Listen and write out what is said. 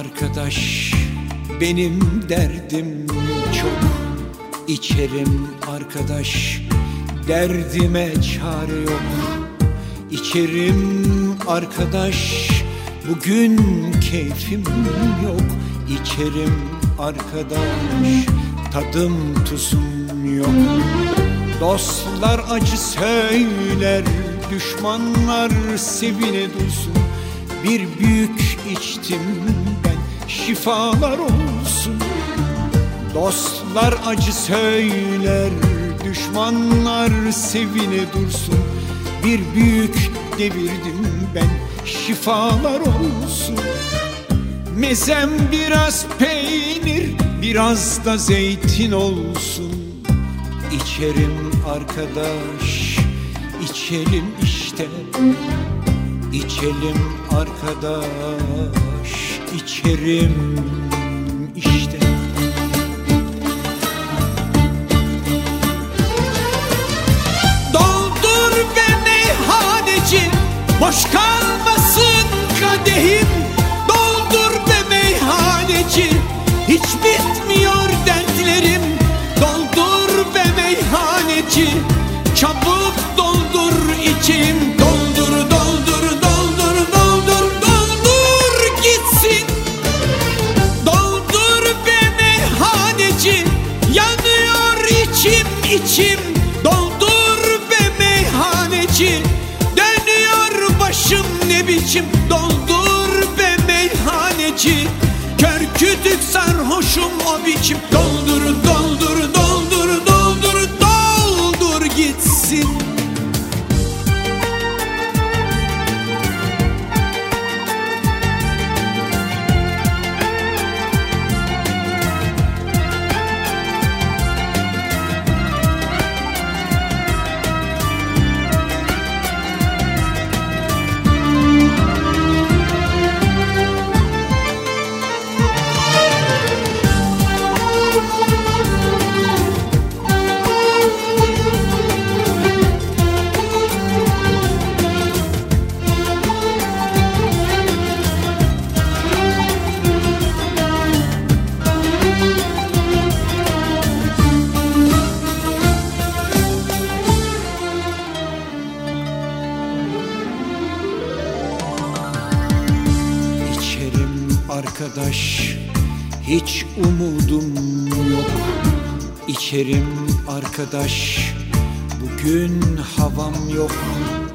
arkadaş, benim derdim çok. İçerim arkadaş, derdime çare yok. İçerim arkadaş, bugün keyfim yok. İçerim arkadaş, tadım tuzum yok. Dostlar acı söyler, düşmanlar sevine dursun. Bir büyük içtim ben, şifalar olsun. Dostlar acı söyler, düşmanlar sevine dursun. Bir büyük devirdim ben, şifalar olsun. Mezem biraz peynir, biraz da zeytin olsun. İçerim arkadaş, içelim işte. İçelim arkadaş, içerim işte. Doldur be meyhaneci, boş kalmasın kadehim. Doldur be meyhaneci, hiç bitmiyor dertlerim. Doldur be meyhaneci, çabuk doldur içeyim. Doldur, doldur, doldur, doldur, doldur gitsin. Doldur be meyhaneci, yanıyor içim içim. Doldur be meyhaneci, dönüyor başım ne biçim. Doldur be meyhaneci, kör kütük sarhoşum o biçim. Doldur, doldur, doldur, doldur, doldur gitsin. Arkadaş, hiç umudum yok. İçerim arkadaş, bugün havam yok.